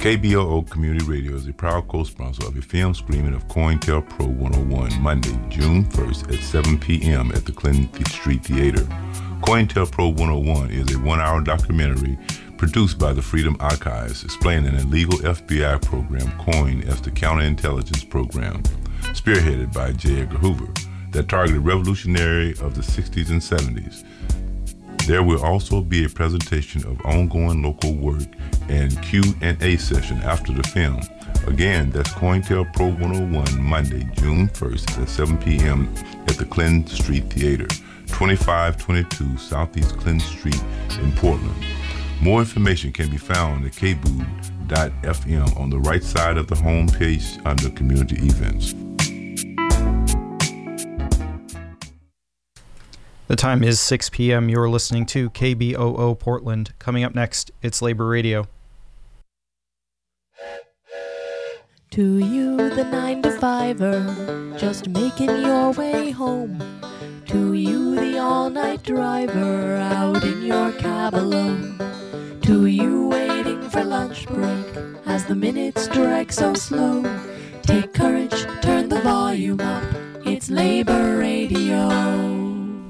KBOO Community Radio is a proud co-sponsor of a film screening of COINTELPRO 101, Monday, June 1st at 7 p.m. at the Clinton Street Theater. COINTELPRO 101 is a one-hour documentary produced by the Freedom Archives explaining an illegal FBI program coined as the Counterintelligence Program, spearheaded by J. Edgar Hoover, that targeted revolutionaries of the 60s and 70s. There will also be a presentation of ongoing local work and Q&A session after the film. Again, that's COINTELPRO 101, Monday, June 1st at 7 p.m. at the Clinton Street Theater, 2522 Southeast Clinton Street in Portland. More information can be found at kbood.fm on the right side of the homepage under Community Events. The time is 6 p.m. You're listening to KBOO Portland. Coming up next, it's Labor Radio. To you, the 9-to-5er, just making your way home. To you, the all-night driver, out in your cab alone. To you, waiting for lunch break, as the minutes drag so slow. Take courage, turn the volume up, it's Labor Radio.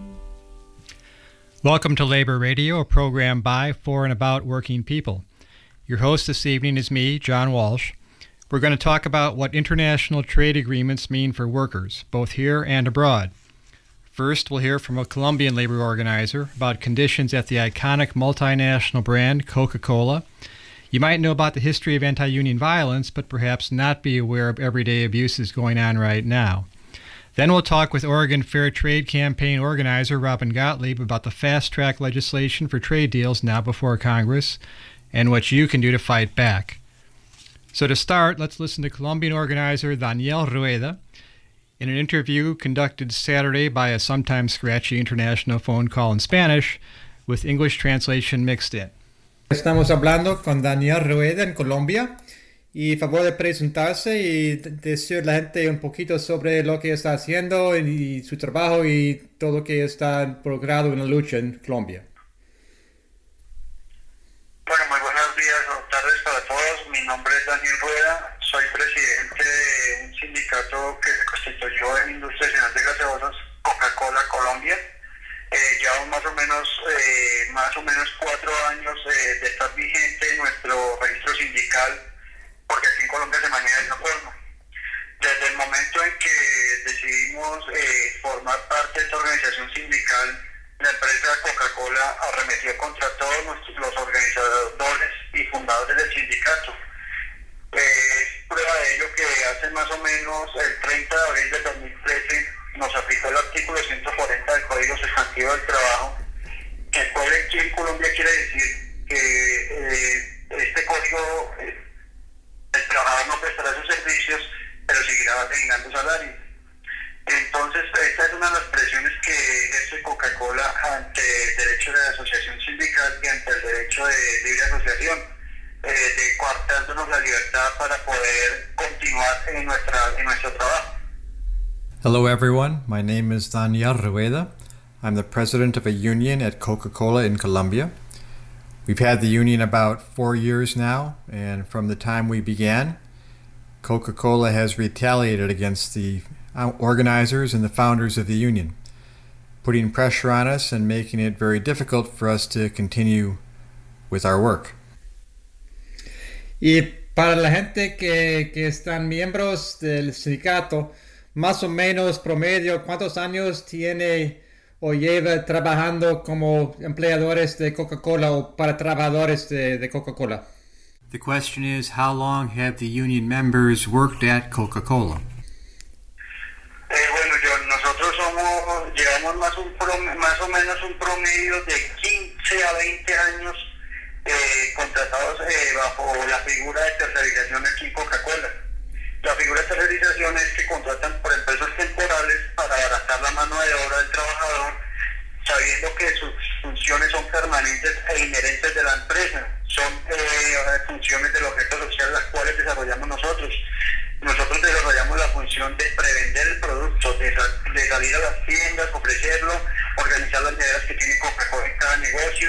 Welcome to Labor Radio, a program by, for, and about working people. Your host this evening is me, John Walsh. We're going to talk about what international trade agreements mean for workers, both here and abroad. First, we'll hear from a Colombian labor organizer about conditions at the iconic multinational brand Coca-Cola. You might know about the history of anti-union violence, but perhaps not be aware of everyday abuses going on right now. Then we'll talk with Oregon Fair Trade Campaign organizer Robin Gottlieb about the fast-track legislation for trade deals now before Congress and what you can do to fight back. So to start, let's listen to Colombian organizer Daniel Rueda in an interview conducted Saturday by a sometimes scratchy international phone call in Spanish with English translation mixed in. Estamos hablando con Daniel Rueda en Colombia. Y favor de presentarse y decir a la gente un poquito sobre lo que está haciendo y su trabajo y todo lo que está involucrado en la lucha en Colombia. Bueno, muy buenos días o tardes para todos. Mi nombre es Daniel Rueda. Soy presidente de un sindicato que se constituyó en Industria Nacional de Gaseosas, Coca-Cola Colombia. Llevamos más o menos 4 años de estar vigente en nuestro registro sindical, porque aquí en Colombia se maneja de esa forma. Desde el momento en que decidimos formar parte de esta organización sindical, la empresa Coca-Cola arremetió contra todos los organizadores y fundadores del sindicato. Es prueba de ello que hace más o menos el 30 de abril de 2013 nos aplicó el artículo 140 del Código Sustantivo del Trabajo, el cual aquí en Colombia quiere decir que este código... el trabajador no prestará sus servicios, pero seguirá asignando salario. Entonces, esta es una de las presiones que ejerce Coca-Cola ante el derecho de asociación sindical y ante el derecho de libre asociación, de coartándonos la libertad para poder continuar en nuestro trabajo. Hello everyone, my name is Daniel Rueda. I'm the president of a union at Coca-Cola in Colombia. We've had the union about 4 years now, and from the time we began, Coca-Cola has retaliated against the organizers and the founders of the union, putting pressure on us and making it very difficult for us to continue with our work. Y para la gente que están miembros del sindicato, más o menos promedio, ¿cuántos años tiene o lleva trabajando como empleadores de Coca-Cola o para trabajadores de Coca-Cola? The question is, how long have the union members worked at Coca-Cola? Nosotros llevamos más o menos un promedio de 15 a 20 años contratados bajo la figura de tercerización aquí en Coca-Cola. La figura de tercerización es que contratan por empresas temporales para abaratar la mano de obra del trabajador, sabiendo que sus funciones son permanentes e inherentes de la empresa. Son funciones del objeto social las cuales desarrollamos nosotros. Nosotros desarrollamos la función de prevender el producto, de salir a las tiendas, ofrecerlo, organizar las medidas que tiene Coca-Cola en cada negocio,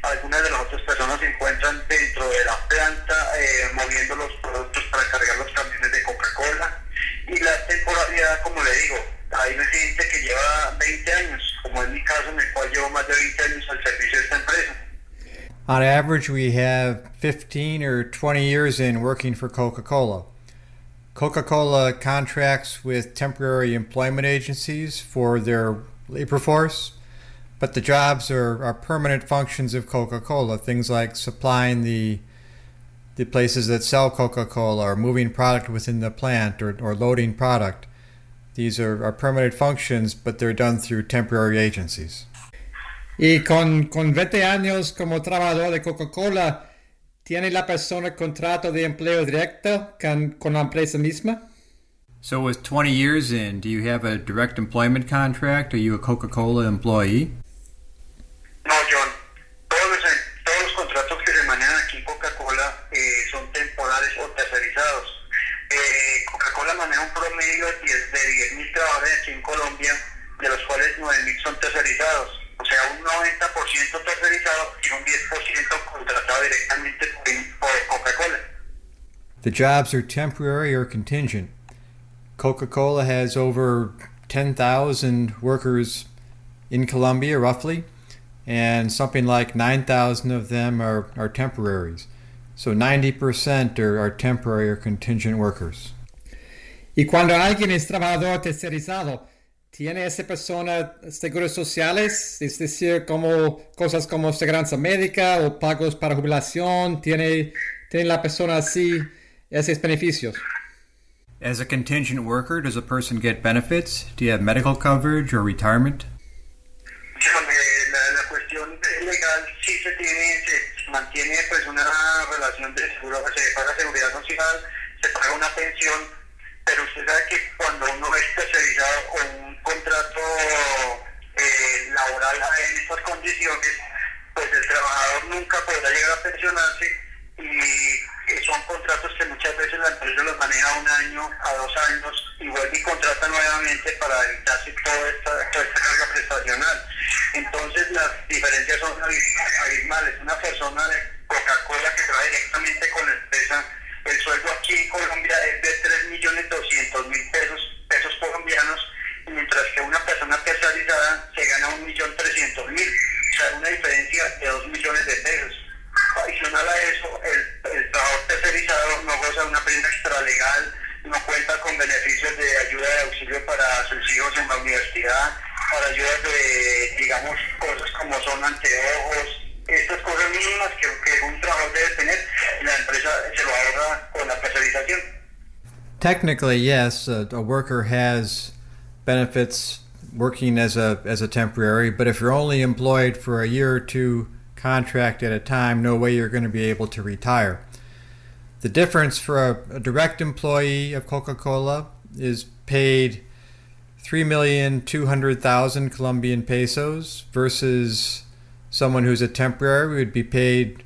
algunas de las otras personas se encuentran dentro de la planta moviendo los productos para cargar los camiones de Coca-Cola. Y la temporalidad, como le digo, hay gente que lleva 20 años, como es mi caso, en el cual llevo más de 20 años al servicio de esta empresa. On average, we have 15 or 20 years in working for Coca-Cola. Coca-Cola contracts with temporary employment agencies for their labor force, but the jobs are permanent functions of Coca-Cola, things like supplying the places that sell Coca-Cola or moving product within the plant or loading product. These are permanent functions, but they're done through temporary agencies. Y con 20 años como trabajador de Coca-Cola, ¿tiene la persona contrato de empleo directo con la empresa misma? So with 20 years in, do you have a direct employment contract? Are you a Coca-Cola employee? No, John. Todos los contratos que se manejan aquí en Coca-Cola son temporales o tercerizados. Coca-Cola maneja un promedio de 10.000 trabajadores aquí en Colombia, de los cuales 9.000 son tercerizados. O sea, un 90% tercerizado y un 10% contratado directamente por Coca-Cola. The jobs are temporary or contingent. Coca-Cola has over 10,000 workers in Colombia, roughly, and something like 9,000 of them are temporaries. So 90% are temporary or contingent workers. Y cuando alguien es trabajador tercerizado, ¿tiene esa persona seguros sociales? Es decir, como cosas como seguridad médica o pagos para jubilación. ¿Tiene la persona así esos beneficios? As a contingent worker, does a person get benefits? Do you have medical coverage or retirement? La cuestión legal sí se mantiene pues una relación de seguro, se paga seguridad social, se paga una pensión, pero usted sabe que cuando uno es tercerizado o un contrato laboral en estas condiciones, pues el trabajador nunca podrá llegar a pensionarse y son contratos que muchas veces la empresa los maneja 1 año a 2 años y vuelve y contrata nuevamente para evitarse toda esta carga prestacional. Entonces las diferencias son abismales. Una persona de Coca-Cola que trabaja directamente con la empresa, el sueldo aquí en Colombia es de 3.200.000 pesos colombianos, mientras que una persona tercerizada se gana 1.300.000. O sea, una diferencia de 2 millones de pesos. Adicional a eso, el trabajador tercerizado no goza de una prima extralegal, no cuenta con beneficios de ayuda de auxilio para sus hijos en la universidad, para ayudas de, digamos, cosas como son anteojos, estas cosas mínimas que un trabajador debe tener, la empresa se lo ahorra con la tercerización. Technically, yes, a worker has benefits working as a temporary, but if you're only employed for a year or two contract at a time, no way you're going to be able to retire. The difference for a direct employee of Coca-Cola is paid 3,200,000 Colombian pesos versus someone who's a temporary would be paid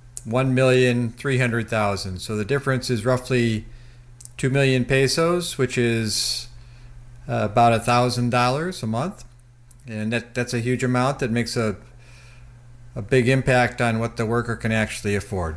1,300,000. So the difference is roughly 2 million pesos, which is about $1,000 a month, and that's a huge amount that makes a big impact on what the worker can actually afford.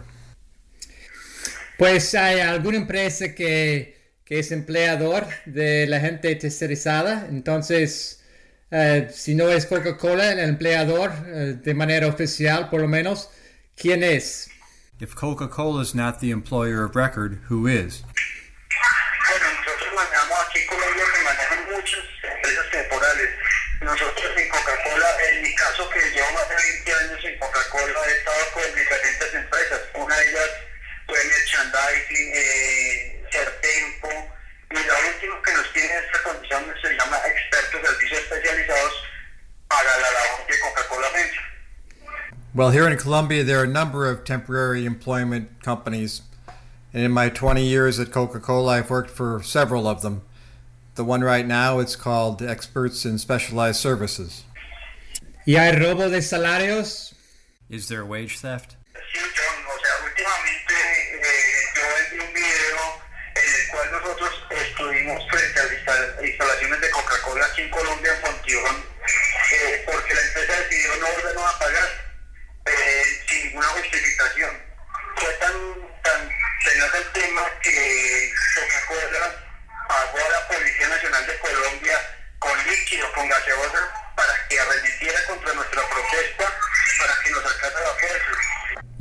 Pues hay alguna empresa que es empleador de la gente tercerizada, entonces si no es Coca-Cola el empleador de manera oficial por lo menos, ¿quién es? If Coca-Cola is not the employer of record, who is? Bueno, nosotros manejamos aquí en Colombia que manejan muchas empresas temporales. Nosotros en Coca-Cola, en mi caso que llevo más de 20 años en Coca-Cola, he estado con diferentes empresas. Una de ellas fue Merchandising, Certempo, y la última que nos tiene esta condición se llama Expertos Servicios Especializados para la labor de Coca-Cola Mensa. Well, here in Colombia, there are a number of temporary employment companies, and in my 20 years at Coca-Cola, I've worked for several of them. The one right now, it's called Experts in Specialized Services. ¿Y hay robo de salarios? Is there wage theft? Sí, John, o sea, últimamente yo vi un video en el cual nosotros estuvimos frente a las instalaciones de Coca-Cola aquí en Colombia, en Fontibón, porque la empresa decidió no ordenó a pagar.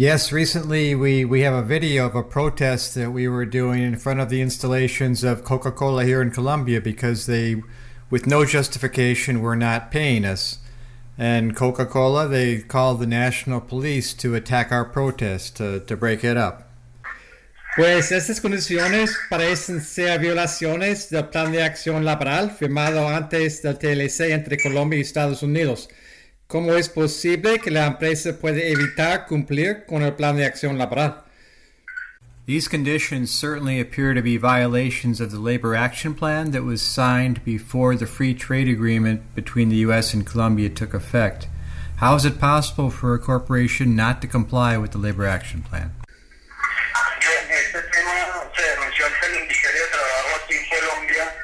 Yes, recently we have a video of a protest that we were doing in front of the installations of Coca-Cola here in Colombia because they, with no justification, were not paying us. And Coca-Cola, they called the national police to attack our protest, to break it up. Pues estas condiciones parecen ser violaciones del Plan de Acción Laboral firmado antes del TLC entre Colombia y Estados Unidos. ¿Cómo es posible que la empresa puede evitar cumplir con el Plan de Acción Laboral? These conditions certainly appear to be violations of the Labor Action Plan that was signed before the free trade agreement between the U.S. and Colombia took effect. How is it possible for a corporation not to comply with the Labor Action Plan? Este tema se denunció ante el Ministerio de Trabajo aquí en Colombia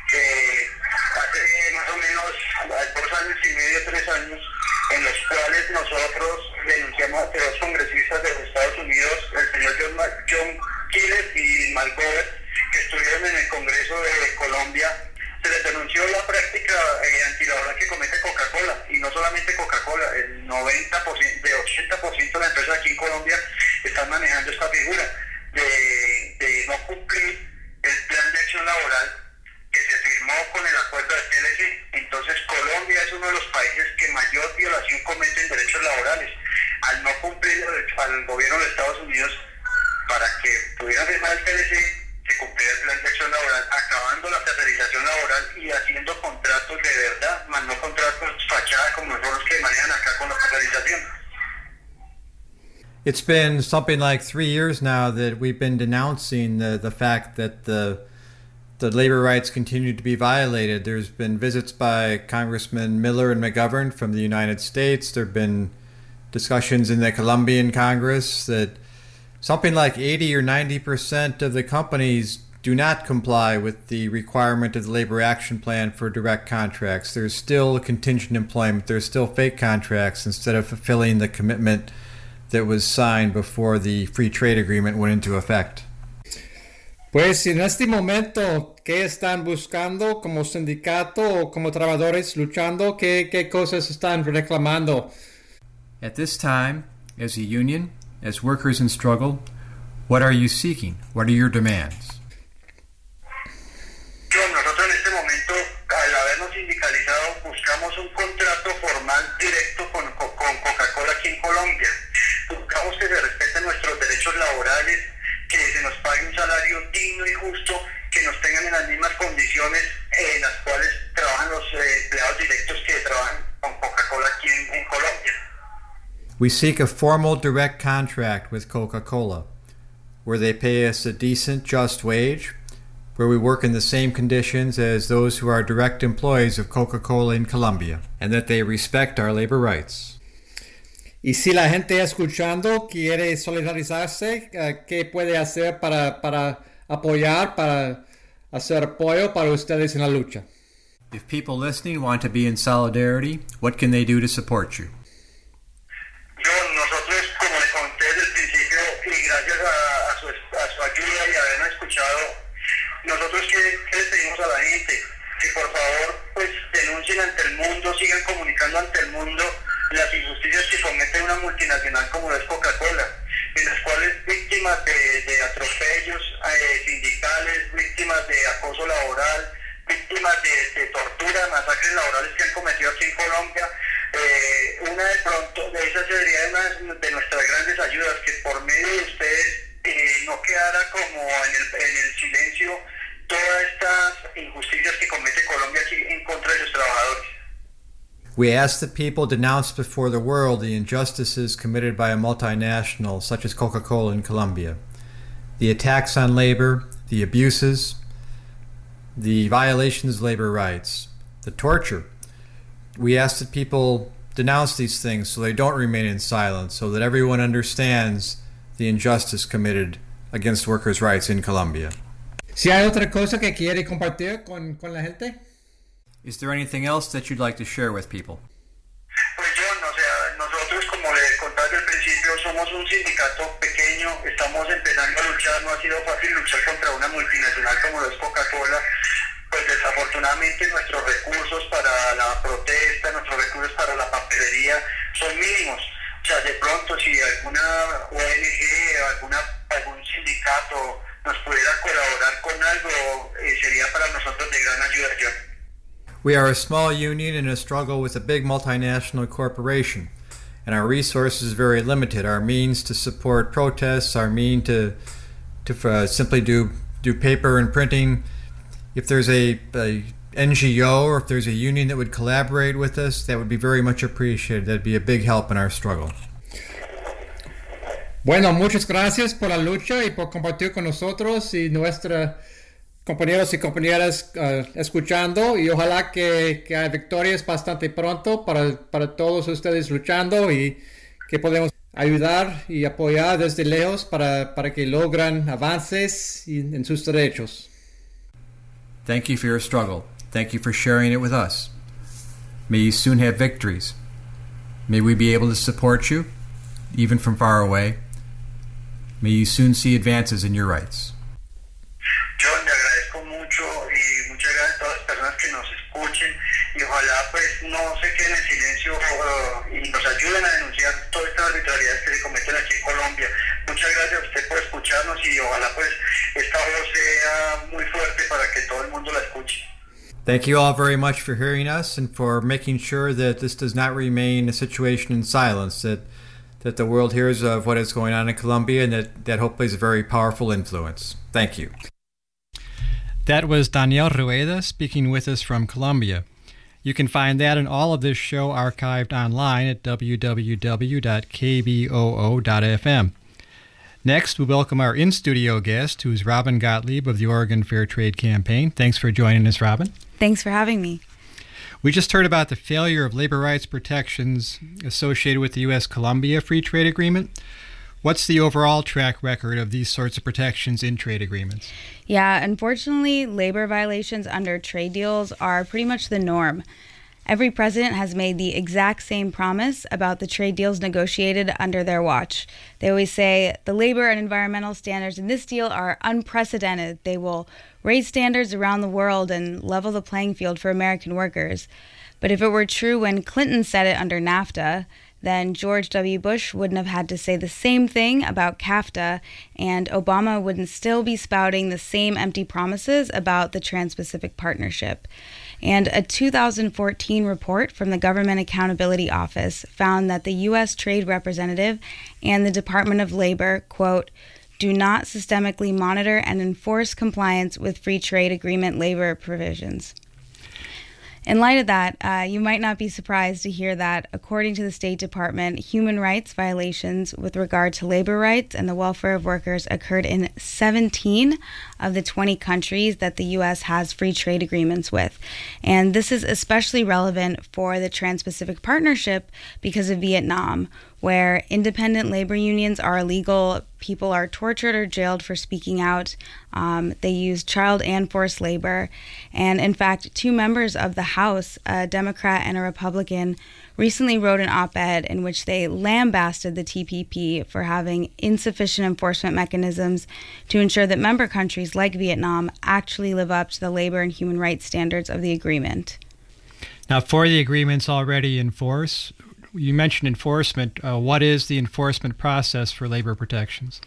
hace más o menos 2 años y medio, 3 años, en los cuales nosotros denunciamos ante los congresistas de los Estados Unidos, el señor John Gilles y Malgover, que estuvieron en el Congreso de Colombia. Se les denunció la práctica antilaboral que comete Coca-Cola, y no solamente Coca-Cola, el 90%, de 80% de las empresas aquí en Colombia están manejando esta figura de no cumplir el plan de acción laboral que se firmó con el acuerdo de TLC. Entonces Colombia es uno de los países que mayor violación comete en derechos laborales. Al no cumplir al gobierno de Estados Unidos para que pudiera firmar el TLC, se cumpliera el plan de acción laboral, acabando la tercerización laboral y haciendo contratos de verdad, más no contratos fachada como son los que manejan acá con la tercerización. It's been something like 3 years now that we've been denouncing the fact that the labor rights continue to be violated. There's been visits by Congressman Miller and McGovern from the United States. There have been discussions in the Colombian Congress that something like 80 or 90% of the companies do not comply with the requirement of the Labor Action Plan for direct contracts. There's still contingent employment. There's still fake contracts instead of fulfilling the commitment that was signed before the Free Trade Agreement went into effect. Pues en este momento, ¿qué están buscando como sindicato o como trabajadores luchando? ¿Qué cosas están reclamando? At this time, as a union, as workers in struggle, what are you seeking? What are your demands? Nosotros en este momento, al habernos sindicalizado, buscamos un contrato formal directo con Coca-Cola aquí en Colombia. Buscamos que se respeten nuestros derechos laborales, que se nos pague un salario digno y justo, que nos tengan en las mismas condiciones en las cuales trabajan los empleados directos que trabajan con Coca-Cola aquí en Colombia. We seek a formal direct contract with Coca-Cola, where they pay us a decent, just wage, where we work in the same conditions as those who are direct employees of Coca-Cola in Colombia, and that they respect our labor rights. Y si la gente escuchando quiere solidarizarse, ¿qué puede hacer para apoyar, para hacer apoyo para ustedes en la lucha? If people listening want to be in solidarity, what can they do to support you? Nosotros, como le conté desde el principio, y gracias a su ayuda y habernos escuchado, nosotros que le pedimos a la gente que por favor pues denuncien ante el mundo, sigan comunicando ante el mundo las injusticias que comete una multinacional como es Coca-Cola, en las cuales víctimas de atropellos sindicales, víctimas de acoso laboral, víctimas de tortura, masacres laborales que han cometido aquí en Colombia. Una de pronto de esas sería una de nuestras grandes ayudas, que por medio de ustedes no quedara como en el silencio todas estas injusticias que comete Colombia aquí en contra de sus trabajadores. We ask that people denounce before the world the injustices committed by a multinational such as Coca-Cola in Colombia. The attacks on labor, the abuses, the violations of labor rights, the torture. We ask that people denounce these things so they don't remain in silence, so that everyone understands the injustice committed against workers' rights in Colombia. Si hay otra cosa que quiere compartir con la gente. Is there anything else that you'd like to share with people? Pues John, o sea, nosotros, como le conté al principio, somos un sindicato pequeño, estamos empezando a luchar, no ha sido fácil luchar contra una multinacional como es Coca-Cola, pues desafortunadamente nuestros recursos para la protesta, nuestros recursos para la papelería son mínimos. sea, de pronto si alguna ONG o algún sindicato nos pudiera colaborar con algo, sería para nosotros de gran ayuda, John. We are a small union in a struggle with a big multinational corporation, and our resources are very limited. Our means to support protests, our means to simply do paper and printing. If there's a NGO or if there's a union that would collaborate with us, that would be very much appreciated. That'd be a big help in our struggle. Bueno, muchas gracias por la lucha y por compartir con nosotros y nuestros compañeros y compañeras escuchando, y ojalá que haya victorias bastante pronto para todos ustedes luchando y que podemos ayudar y apoyar desde lejos para que logren avances en sus derechos. Thank you for your struggle. Thank you for sharing it with us. May you soon have victories. May we be able to support you, even from far away. May you soon see advances in your rights. Yo le agradezco mucho y muchas gracias a todas las personas que nos escuchen y ojalá pues no se queden en silencio y nos ayuden a denunciar todas estas arbitrariedades que se cometen aquí en Colombia. Muchas gracias a usted por escucharnos y ojalá pues esta voz sea muy fuerte para que todo el mundo la escuche. Thank you all very much for hearing us and for making sure that this does not remain a situation in silence, that the world hears of what is going on in Colombia, and that hopefully is a very powerful influence. Thank you. That was Daniel Rueda speaking with us from Colombia. You can find that and all of this show archived online at www.kboo.fm. Next, we welcome our in-studio guest, who is Robin Gottlieb of the Oregon Fair Trade Campaign. Thanks for joining us, Robin. Thanks for having me. We just heard about the failure of labor rights protections associated with the U.S.-Colombia Free Trade Agreement. What's the overall track record of these sorts of protections in trade agreements? Yeah, unfortunately, labor violations under trade deals are pretty much the norm. Every president has made the exact same promise about the trade deals negotiated under their watch. They always say the labor and environmental standards in this deal are unprecedented. They will raise standards around the world and level the playing field for American workers. But if it were true when Clinton said it under NAFTA, then George W. Bush wouldn't have had to say the same thing about CAFTA, and Obama wouldn't still be spouting the same empty promises about the Trans-Pacific Partnership. And a 2014 report from the Government Accountability Office found that the U.S. Trade Representative and the Department of Labor, quote, do not systemically monitor and enforce compliance with free trade agreement labor provisions. In light of that, you might not be surprised to hear that, according to the State Department, human rights violations with regard to labor rights and the welfare of workers occurred in 17 of the 20 countries that the U.S. has free trade agreements with. And this is especially relevant for the Trans-Pacific Partnership because of Vietnam, where independent labor unions are illegal, people are tortured or jailed for speaking out, they use child and forced labor, and in fact, two members of the House, a Democrat and a Republican, recently wrote an op-ed in which they lambasted the TPP for having insufficient enforcement mechanisms to ensure that member countries like Vietnam actually live up to the labor and human rights standards of the agreement. Now, for the agreements already in force, you mentioned enforcement. What is the enforcement process for labor protections?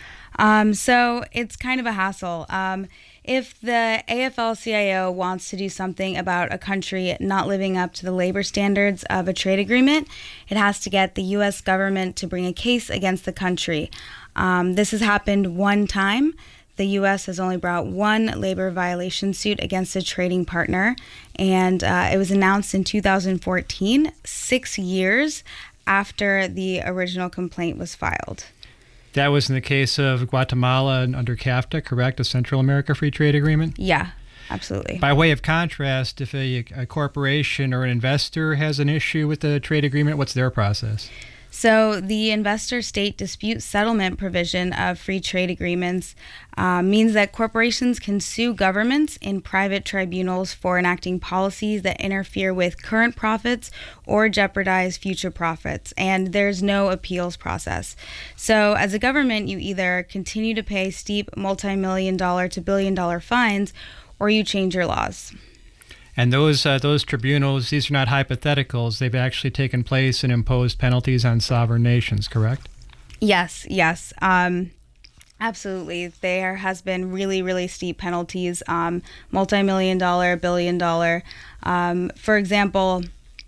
So it's kind of a hassle. If the AFL-CIO wants to do something about a country not living up to the labor standards of a trade agreement, it has to get the U.S. government to bring a case against the country. This has happened one time. The U.S. has only brought one labor violation suit against a trading partner, and it was announced in 2014, 6 years after the original complaint was filed. That was in the case of Guatemala under CAFTA, correct? A Central America Free Trade Agreement? Yeah, absolutely. By way of contrast, if a corporation or an investor has an issue with the trade agreement, what's their process? So the investor-state dispute settlement provision of free trade agreements means that corporations can sue governments in private tribunals for enacting policies that interfere with current profits or jeopardize future profits, and there's no appeals process. So as a government, you either continue to pay steep multi-million-dollar to billion-dollar fines, or you change your laws. And those tribunals, these are not hypotheticals. They've actually taken place and imposed penalties on sovereign nations, correct? Yes. Absolutely. There has been really, really steep penalties, multi-million-dollar, billion-dollar. For example,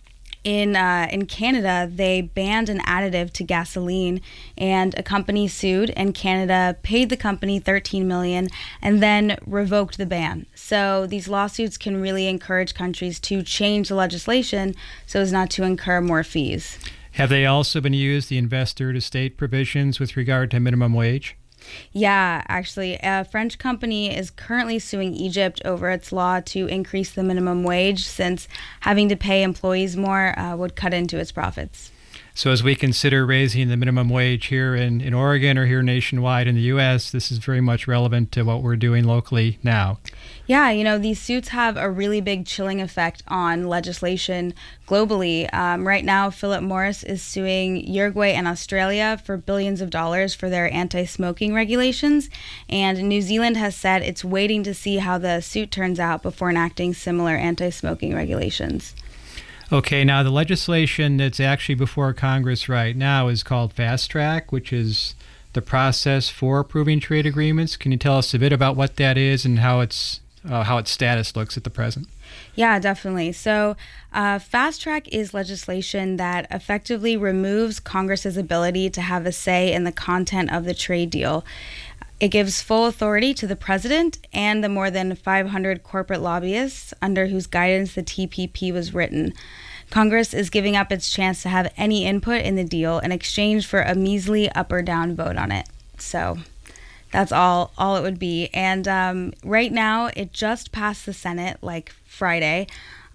in Canada, they banned an additive to gasoline, and a company sued, and Canada paid the company $13 million and then revoked the ban. So these lawsuits can really encourage countries to change the legislation so as not to incur more fees. Have they also been used, the investor-to-state provisions, with regard to minimum wage? Yeah, actually, a French company is currently suing Egypt over its law to increase the minimum wage, since having to pay employees more would cut into its profits. So as we consider raising the minimum wage here in Oregon or here nationwide in the U.S., this is very much relevant to what we're doing locally now. Yeah, these suits have a really big chilling effect on legislation globally. Right now, Philip Morris is suing Uruguay and Australia for billions of dollars for their anti-smoking regulations, and New Zealand has said it's waiting to see how the suit turns out before enacting similar anti-smoking regulations. Okay, now the legislation that's actually before Congress right now is called Fast Track, which is the process for approving trade agreements. Can you tell us a bit about what that is and how its status looks at the present? Yeah, definitely. So Fast Track is legislation that effectively removes Congress's ability to have a say in the content of the trade deal. It gives full authority to the president and the more than 500 corporate lobbyists under whose guidance the TPP was written. Congress is giving up its chance to have any input in the deal in exchange for a measly up or down vote on it. So that's all it would be. And right now, it just passed the Senate like Friday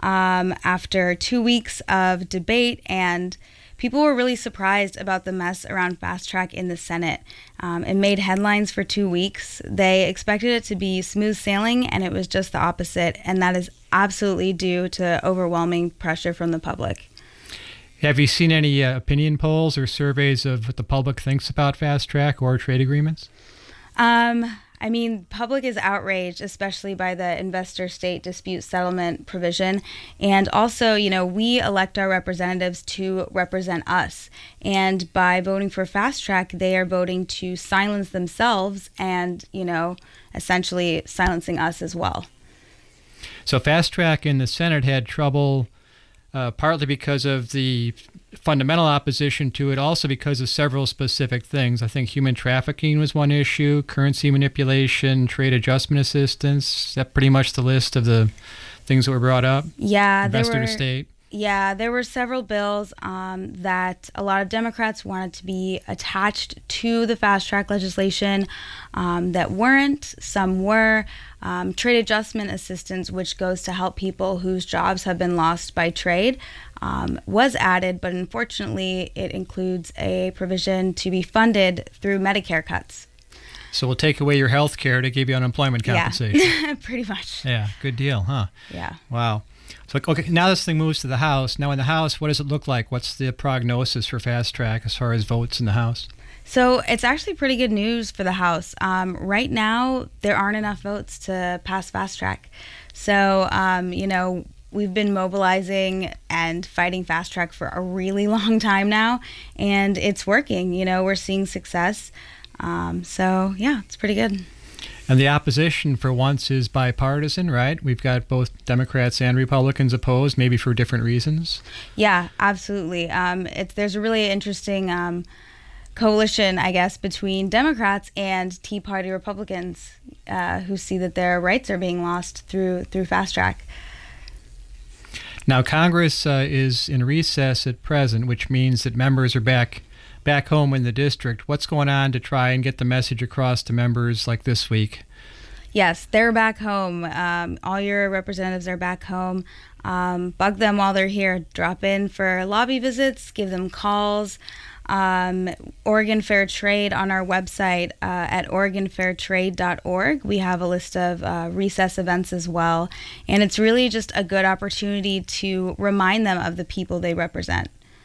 after 2 weeks of debate, and people were really surprised about the mess around Fast Track in the Senate. It made headlines for 2 weeks. They expected it to be smooth sailing, and it was just the opposite, and that is absolutely due to overwhelming pressure from the public. Have you seen any opinion polls or surveys of what the public thinks about Fast Track or trade agreements? Public is outraged, especially by the investor-state dispute settlement provision. And also, we elect our representatives to represent us. And by voting for Fast Track, they are voting to silence themselves and, essentially silencing us as well. So Fast Track in the Senate had trouble partly because of the fundamental opposition to it, also because of several specific things. I think human trafficking was one issue, currency manipulation, trade adjustment assistance. Is that pretty much the list of the things that were brought up? Yeah, investor to state. Yeah, there were several bills that a lot of Democrats wanted to be attached to the Fast Track legislation that weren't. Some were. Trade adjustment assistance, which goes to help people whose jobs have been lost by trade, was added, but unfortunately it includes a provision to be funded through Medicare cuts. So we'll take away your health care to give you unemployment compensation. Yeah, pretty much. Yeah, good deal, huh? Yeah. Wow. So, okay, now this thing moves to the House. Now in the House, what does it look like? What's the prognosis for Fast Track as far as votes in the House? So it's actually pretty good news for the House. Right now, there aren't enough votes to pass Fast Track. So, we've been mobilizing and fighting Fast Track for a really long time now, and it's working. We're seeing success. So, yeah, it's pretty good. And the opposition, for once, is bipartisan, right? We've got both Democrats and Republicans opposed, maybe for different reasons. Yeah, absolutely. There's a really interesting coalition, I guess, between Democrats and Tea Party Republicans who see that their rights are being lost through Fast Track. Now, Congress is in recess at present, which means that members are back home in the district. What's going on to try and get the message across to members like this week? Yes, they're back home. All your representatives are back home. Bug them while they're here. Drop in for lobby visits, give them calls. Oregon Fair Trade on our website at OregonFairTrade.org. We have a list of recess events as well. And it's really just a good opportunity to remind them of the people they represent.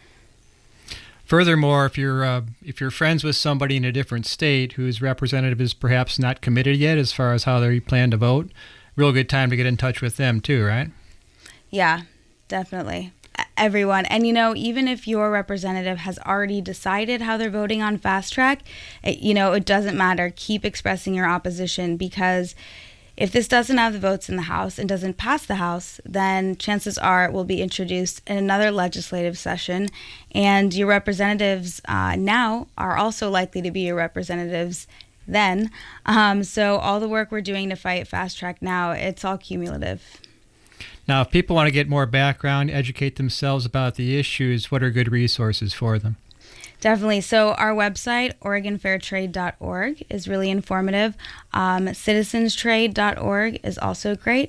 Furthermore, if you're friends with somebody in a different state whose representative is perhaps not committed yet as far as how they plan to vote, real good time to get in touch with them too, right? Yeah, definitely. Everyone. And, even if your representative has already decided how they're voting on Fast Track, it doesn't matter. Keep expressing your opposition, because if this doesn't have the votes in the House and doesn't pass the House, then chances are it will be introduced in another legislative session. And your representatives now are also likely to be your representatives then. So all the work we're doing to fight Fast Track now, it's all cumulative. Now, if people want to get more background, educate themselves about the issues, what are good resources for them? Definitely. So our website, OregonFairTrade.org, is really informative. Citizenstrade.org is also great.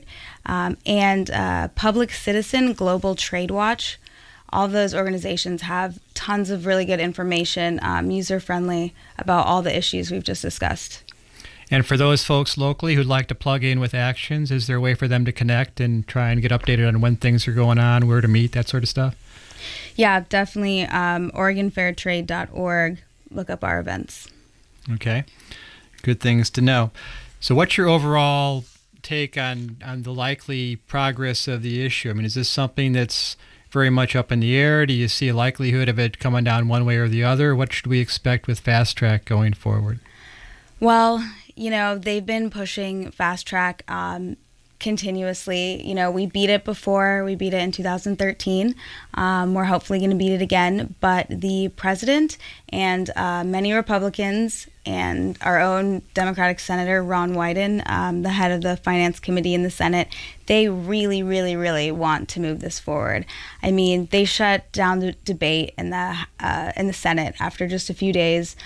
And Public Citizen, Global Trade Watch, all those organizations have tons of really good information, user-friendly, about all the issues we've just discussed. And for those folks locally who'd like to plug in with actions, is there a way for them to connect and try and get updated on when things are going on, where to meet, that sort of stuff? Yeah, definitely. OregonFairTrade.org. Look up our events. Okay. Good things to know. So what's your overall take on the likely progress of the issue? I mean, is this something that's very much up in the air? Do you see a likelihood of it coming down one way or the other? What should we expect with Fast Track going forward? Well, they've been pushing Fast Track continuously. We beat it before. We beat it in 2013. We're hopefully going to beat it again. But the president and many Republicans and our own Democratic Senator Ron Wyden, the head of the Finance Committee in the Senate, they really, really, really want to move this forward. I mean, they shut down the debate in the Senate after just a few days.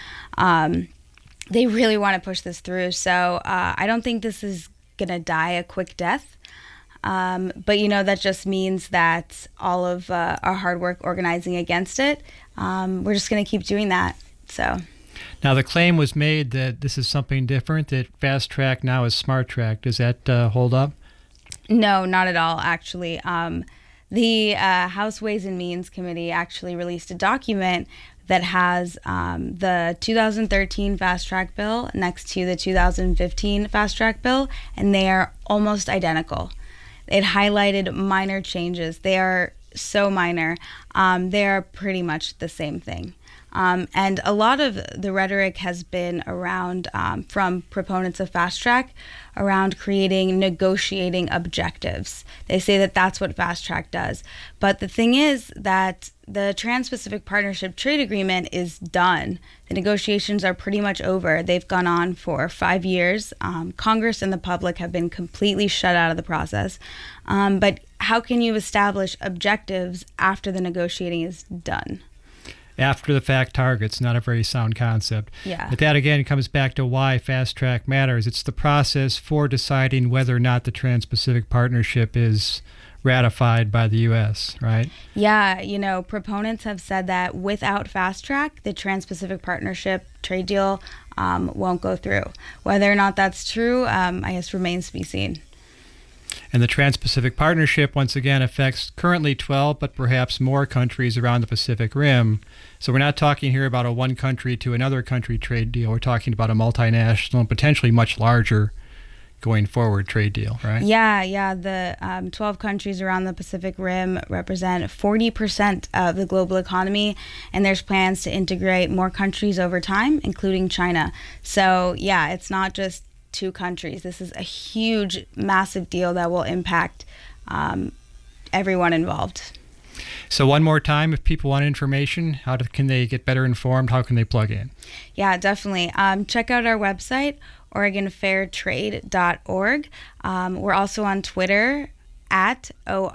They really want to push this through. So I don't think this is going to die a quick death. But, that just means that all of our hard work organizing against it, we're just going to keep doing that. So now the claim was made that this is something different, that Fast Track now is Smart Track. Does that hold up? No, not at all, actually. The House Ways and Means Committee actually released a document that has the 2013 Fast Track bill next to the 2015 Fast Track bill, and they are almost identical. It highlighted minor changes. They are so minor. They are pretty much the same thing. And a lot of the rhetoric has been around, from proponents of Fast Track, around creating negotiating objectives. They say that that's what Fast Track does. But the thing is that the Trans-Pacific Partnership Trade Agreement is done. The negotiations are pretty much over. They've gone on for 5 years. Congress and the public have been completely shut out of the process. But how can you establish objectives after the negotiating is done? After the fact targets, not a very sound concept. Yeah. But that again comes back to why Fast Track matters. It's the process for deciding whether or not the Trans-Pacific Partnership is ratified by the U.S., right? Yeah, proponents have said that without Fast Track, the Trans-Pacific Partnership trade deal won't go through. Whether or not that's true, I guess remains to be seen. And the Trans-Pacific Partnership, once again, affects currently 12, but perhaps more countries around the Pacific Rim. So we're not talking here about a one country to another country trade deal. We're talking about a multinational and potentially much larger going forward trade deal, right? Yeah. The 12 countries around the Pacific Rim represent 40% of the global economy, and there's plans to integrate more countries over time, including China. So, yeah, it's not just two countries. This is a huge, massive deal that will impact everyone involved. So one more time, if people want information, how can they get better informed? How can they plug in? Yeah, definitely. Check out our website, OregonFairTrade.org. We're also on Twitter at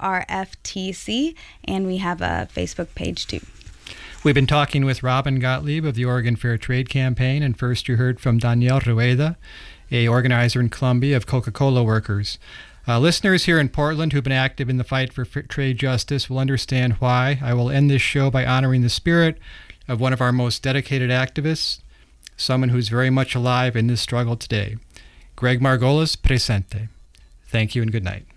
ORFTC, and we have a Facebook page too. We've been talking with Robin Gottlieb of the Oregon Fair Trade Campaign, and first you heard from Danielle Rueda, a organizer in Colombia of Coca-Cola workers. Listeners here in Portland who've been active in the fight for trade justice will understand why. I will end this show by honoring the spirit of one of our most dedicated activists, someone who's very much alive in this struggle today. Greg Margolis, presente. Thank you and good night.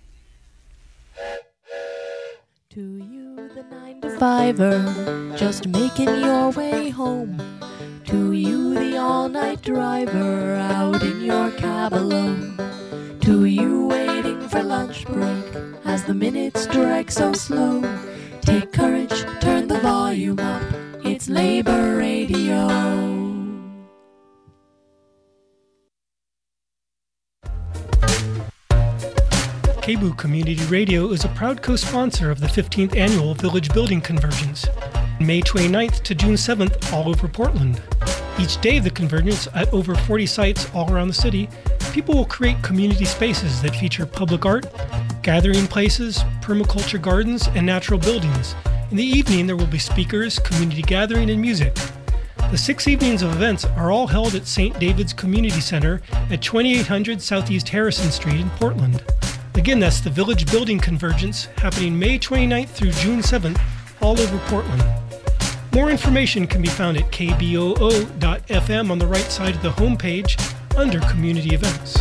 To you, the 9-to-5er, just making your way home. To you, the all-night driver, out in your cab alone. To you, waiting time for lunch break as the minutes drag so slow. Take courage, turn the volume up. It's Labor Radio. KBOO Community Radio is a proud co-sponsor of the 15th Annual Village Building Convergence, May 29th to June 7th, all over Portland. Each day of the convergence, at over 40 sites all around the city, people will create community spaces that feature public art, gathering places, permaculture gardens, and natural buildings. In the evening, there will be speakers, community gathering, and music. The 6 evenings of events are all held at St. David's Community Center at 2800 Southeast Harrison Street in Portland. Again, that's the Village Building Convergence, happening May 29th through June 7th, all over Portland. More information can be found at kboo.fm on the right side of the homepage under Community Events.